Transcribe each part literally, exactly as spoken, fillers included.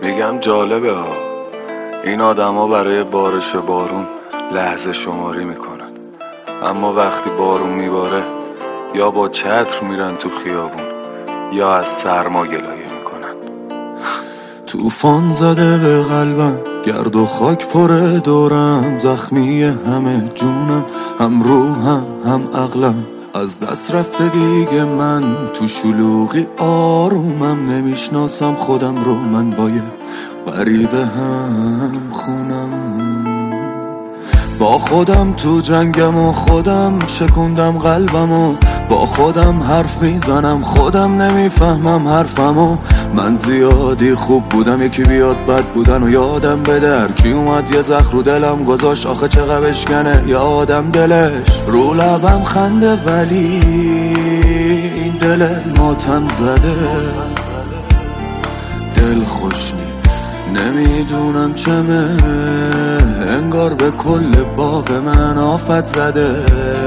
میگم جالبه ها، این آدما برای بارش بارون لحظه شماری میکنن، اما وقتی بارون میباره یا با چتر میرن تو خیابون یا از سرما گلایه میکنن. طوفان زده به قلبم، گرد و خاک پره دورم، زخمی همه جونم، هم روحم هم عقلم، از دست رفته دیگه من تو شلوغی آرومم، نمیشناسم خودم رو، من با یه غریبه هم خونم. با خودم تو جنگم و خودم شکوندم قلبم و با خودم حرف میزنم، خودم نمیفهمم حرفمو. من زیادی خوب بودم یکی بیاد بد بودن و یادم بده، هرچی اومد یه زخم رو دلم گذاشت، آخه چقدر بشکنه یادم دلش. رو لبم خنده ولی این دل ماتم زده، دل خوش نی نمیدونم چمه، انگار به کل باغ من آفت زده،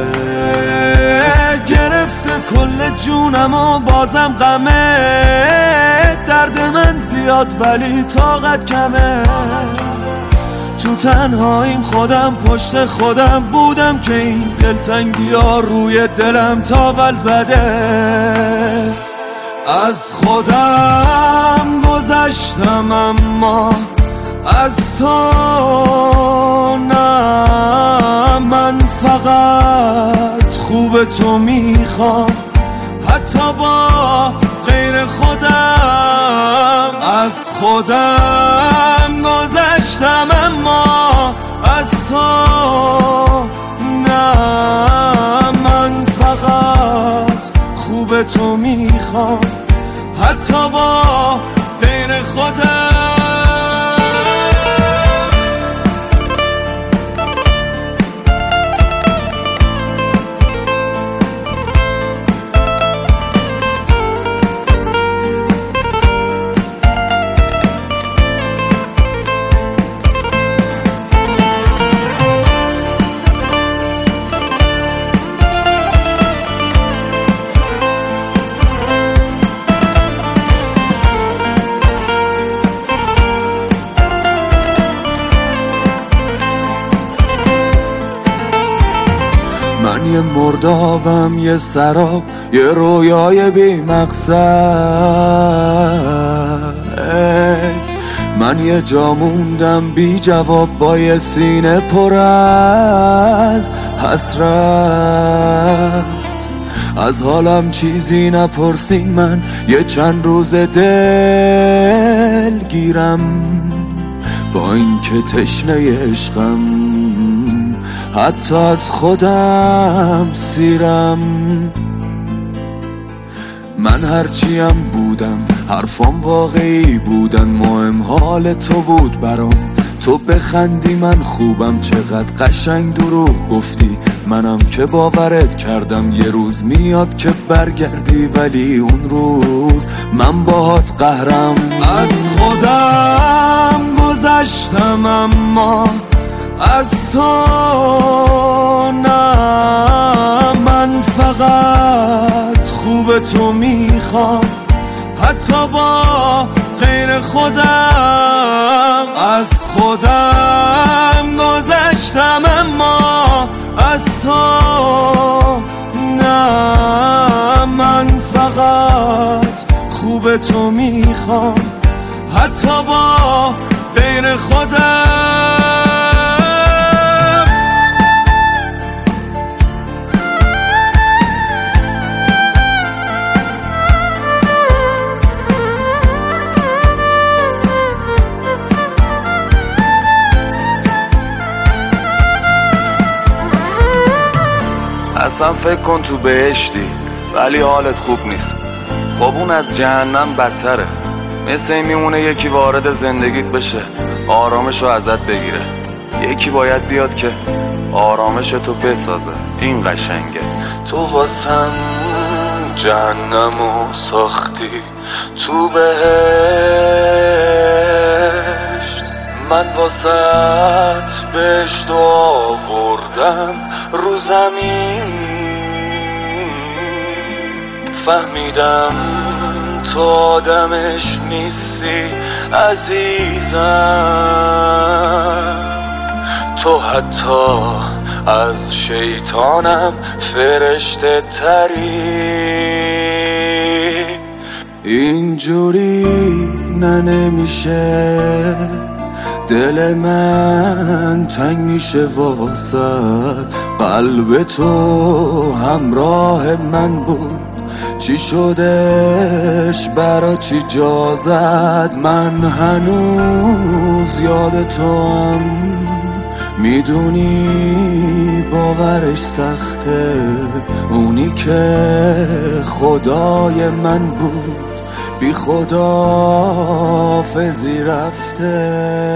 گرفته کل جونم و بازم غمه، درد من زیاد ولی طاقت کمه، تو تنهاییم خودم پشت خودم بودم که این دلتنگی ها روی دلم تاول زده. از خودم گذشتم اما از تو نه، من فقط خوب تو میخوام حتی با غیر خودم. از خودم گذشتم اما از تو نه، من فقط خوب تو میخوام حتی با غیر خودم. من یه مردابم، یه سراب، یه رویای بی مقصد، من یه جا موندم بی جواب با یه سینه پر از حسرت، از حالم چیزی نپرسین، من یه چند روز دل گیرم با این که تشنه عشقم، حتی از خودم سیرم. من هرچیم بودم حرفام واقعی بودن، مهم حال تو بود برام، تو بخندی من خوبم، چقدر قشنگ دروغ گفتی، منم که باورت کردم یه روز میاد که برگردی، ولی اون روز من باهات قهرم. از خودم گذشتم اما از تو نه، من فقط خوب تو میخوام حتی با غیر خودم. از خودم گذشتم اما از تو نه، من فقط خوب تو میخوام حتی با غیر خودم. اصلا فکر کن تو بهشتی ولی حالت خوب نیست، خب اون از جهنم بدتره، مثل این میمونه یکی وارد زندگیت بشه آرامشو ازت بگیره، یکی باید بیاد که آرامشتو بسازه، این قشنگه. تو واسم جهنمو ساختی تو بهشت، من واسط بهشت آوردم رو زمین، فهمیدم تو آدمش نیستی عزیزم، تو حتی از شیطانم فرشته تری. اینجوری نه نمیشه، دل من تنگ میشه واسد، قلب تو همراه من بود، چی شدش برا چی جا زد؟ من هنوز یاد تو هم، میدونی باورش سخته، اونی که خدای من بود بی خداحافظی رفته.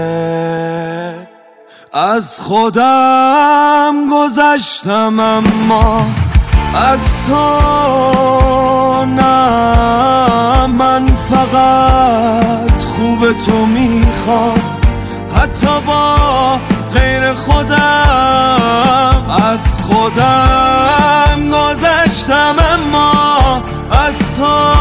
از خودم گذشتم اما از تو نه، من فقط خوب تو میخوام حتی با غیر خودم. از خودم گذشتم اما از تو